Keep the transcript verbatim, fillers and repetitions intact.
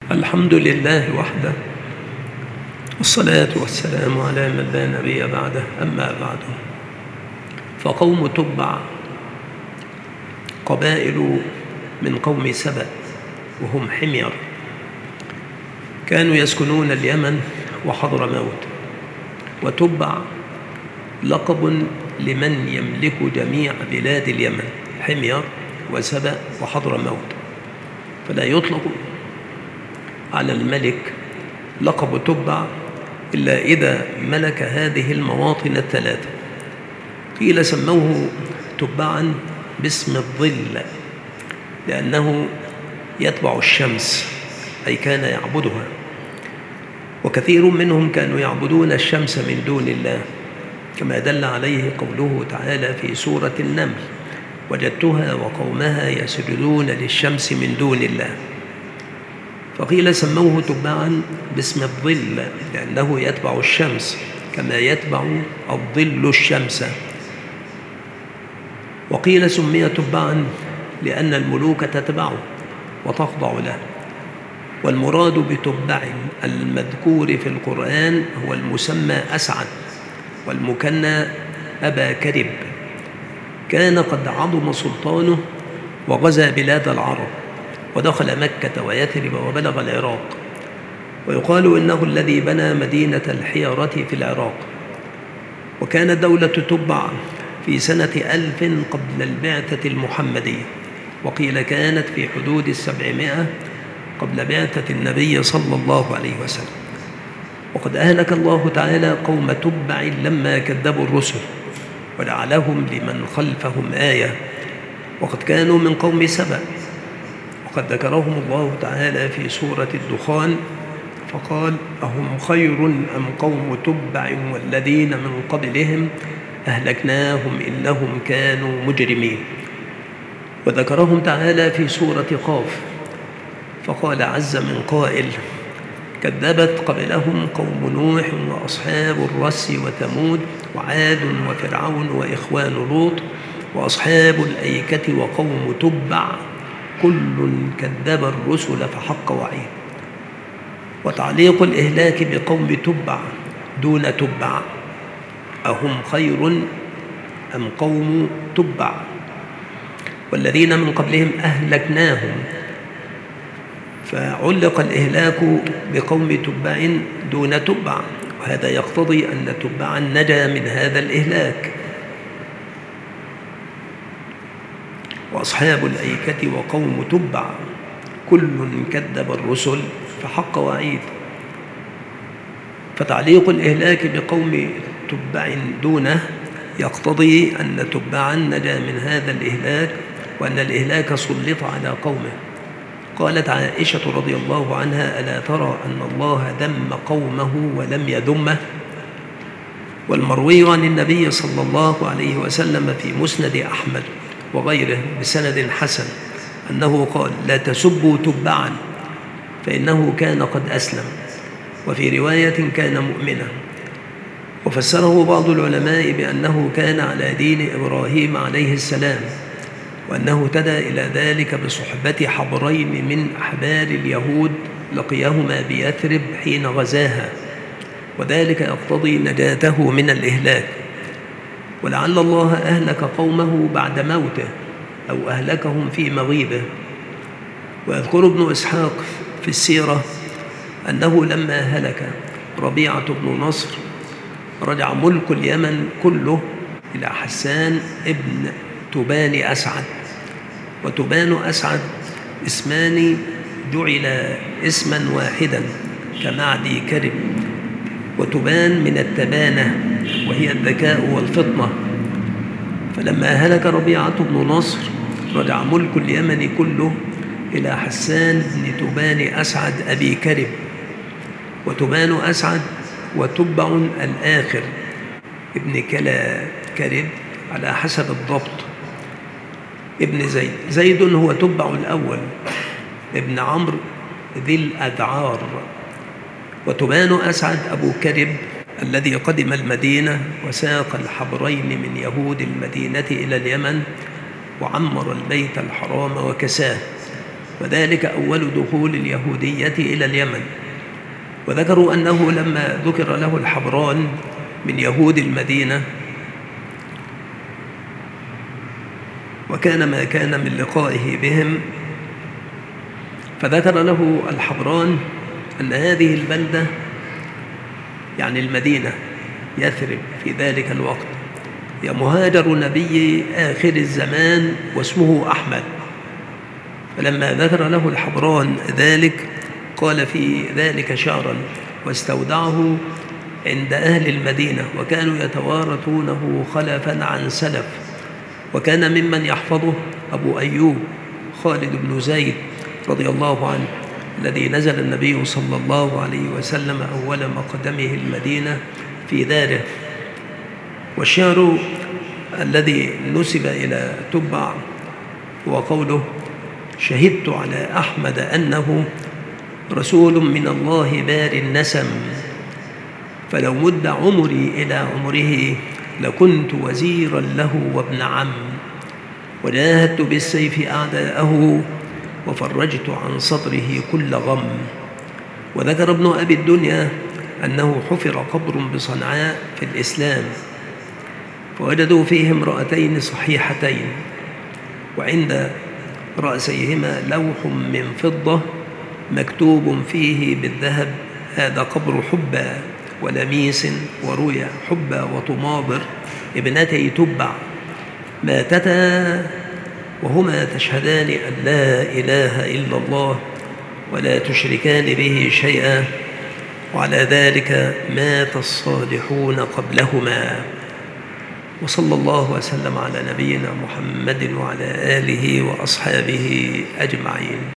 الحمد لله وحده، والصلاة والسلام على من لا نبي بعده. أما بعد، فقوم تبع قبائل من قوم سبأ وهم حمير، كانوا يسكنون اليمن وحضرموت. وتبع لقب لمن يملك جميع بلاد اليمن، حمير وسبأ وحضرموت، فلا يطلق على الملك لقب تبع إلا إذا ملك هذه المواطن الثلاثة. قيل سموه تبعا باسم الظل لأنه يتبع الشمس، أي كان يعبدها، وكثير منهم كانوا يعبدون الشمس من دون الله، كما دل عليه قوله تعالى في سورة النمل: وجدتها وقومها يسجدون للشمس من دون الله. فقيل سموه تبعا باسم الظل لأنه يتبع الشمس كما يتبع الظل الشمس. وقيل سمي تبعا لأن الملوك تتبعه وتخضع له. والمراد بتبع المذكور في القرآن هو المسمى أسعد، والمكنى أبا كرب. كان قد عظم سلطانه وغزا بلاد العرب، ودخل مكة ويثرب وبلغ العراق، ويقال إنه الذي بنى مدينة الحيرة في العراق. وكانت دولة تبع في سنة ألف قبل البعثة المحمدية، وقيل كانت في حدود السبعمائة قبل بعثة النبي صلى الله عليه وسلم. وقد أهلك الله تعالى قوم تبع لما كذبوا الرسل، وجعلهم لمن خلفهم آية، وقد كانوا من قوم سبأ، وقد ذكرهم الله تعالى في سورة الدخان فقال: أهم خير أم قوم تبع والذين من قبلهم أهلكناهم إنهم كانوا مجرمين. وذكرهم تعالى في سورة قاف فقال عز من قائل: كذبت قبلهم قوم نوح وأصحاب الرس وثمود وعاد وفرعون وإخوان لوط وأصحاب الأيكة وقوم تبع كل كذب الرسل فحق وعيد. وتعليق الإهلاك بقوم تبع دون تبع: أهم خير أم قوم تبع والذين من قبلهم أهلكناهم، فعلق الإهلاك بقوم تبع دون تبع، وهذا يقتضي أن تبعا نجا من هذا الإهلاك. وأصحاب الأيكة وقوم تبع كل كذب الرسل فحق وعيد. فتعليق الإهلاك بقوم تبع دونه يقتضي أن تبعا نجا من هذا الإهلاك، وأن الإهلاك سلط على قومه. قالت عائشة رضي الله عنها: ألا ترى أن الله ذم قومه ولم يذمه؟ والمروي عن النبي صلى الله عليه وسلم في مسند أحمد وغيره بسند حسن أنه قال: لا تسبوا تبعا فإنه كان قد أسلم، وفي رواية كان مؤمنا. وفسره بعض العلماء بأنه كان على دين إبراهيم عليه السلام، وأنه اهتدى إلى ذلك بصحبة حبرين من أحبار اليهود لقيهما بيثرب حين غزاها، وذلك يقتضي نجاته من الإهلاك. ولعل الله أهلك قومه بعد موته أو أهلكهم في مغيبه. ويذكر ابن إسحاق في السيرة أنه لما هلك ربيعة بن نصر رجع ملك اليمن كله إلى حسان ابن تبان أسعد. وتبان أسعد اسمان جعل اسما واحدا كمعدي كرب. وتبان من التبانة وهي الذكاء والفطنة. فلما هلك ربيعة بن نصر رجع ملك اليمن كله إلى حسان بن تبان أسعد أبي كرب. وتبان أسعد وتبع الآخر ابن كلا كرب على حسب الضبط ابن زيد. زيد هو تبع الأول ابن عمرو ذي الأذعار. وتبان أسعد أبو كرب الذي قدم المدينة وساق الحبرين من يهود المدينة إلى اليمن وعمر البيت الحرام وكساه. وذلك أول دخول اليهودية إلى اليمن. وذكروا أنه لما ذكر له الحبران من يهود المدينة وكان ما كان من لقائه بهم، فذكر له الحبران أن هذه البلدة يعني المدينة يثرب في ذلك الوقت هي مهاجر نبي آخر الزمان واسمه أحمد. فلما ذكر له الحبران ذلك قال في ذلك شعرا واستودعه عند أهل المدينة، وكانوا يتوارثونه خلفا عن سلف، وكان ممن يحفظه أبو أيوب خالد بن زيد رضي الله عنه الذي نزل النبي صلى الله عليه وسلم أول مقدمه المدينة في داره. والشعر الذي نسب إلى تبع هو قوله: شهدت على أحمد أنه رسول من الله بار النسم، فلو مد عمري إلى عمره لكنت وزيرا له وابن عم، وجاهدت بالسيف أعداءه وفرجت عن صدره كل غم. وذكر ابن أبي الدنيا أنه حفر قبر بصنعاء في الإسلام، فوجدوا فيه امرأتين صحيحتين، وعند رأسيهما لوح من فضة مكتوب فيه بالذهب: هذا قبر حبى ولميس ورويا. حبى وطماضر ابنتي تبع ماتتا وهما تشهدان أن لا إله إلا الله ولا تشركان به شيئا، وعلى ذلك مات الصالحون قبلهما. وصلى الله وسلم على نبينا محمد وعلى آله وأصحابه أجمعين.